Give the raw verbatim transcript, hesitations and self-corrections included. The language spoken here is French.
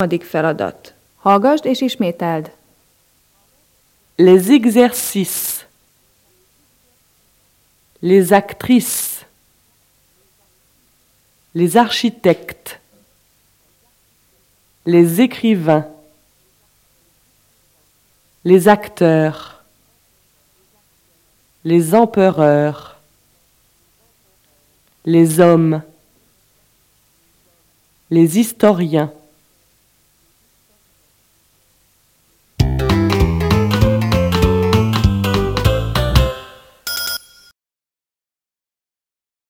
Harmadik feladat. Hallgasd és ismételd. Les exercices. Les actrices. Les architectes. Les écrivains. Les acteurs. Les empereurs. Les hommes. Les historiens.